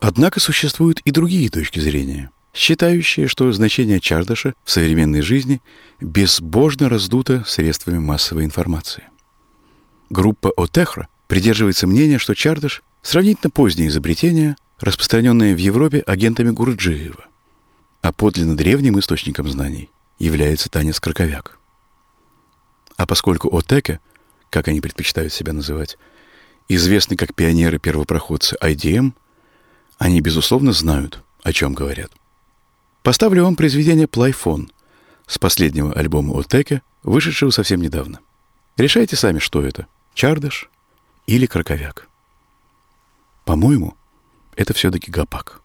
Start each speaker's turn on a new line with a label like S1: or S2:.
S1: Однако существуют и другие точки зрения, считающие, что значение Чардаша в современной жизни безбожно раздуто средствами массовой информации. Группа Отехра придерживается мнения, что Чардаш — сравнительно позднее изобретение, распространенное в Европе агентами Гурджиева, а подлинно древним источником знаний является танец краковяк. А поскольку Отеке, как они предпочитают себя называть, известны как пионеры-первопроходцы IDM, они, безусловно, знают, о чем говорят. Поставлю вам произведение «Плайфон» с последнего альбома Отеке, вышедшего совсем недавно. Решайте сами, что это — Чардаш или краковяк. По-моему, это все-таки гапак.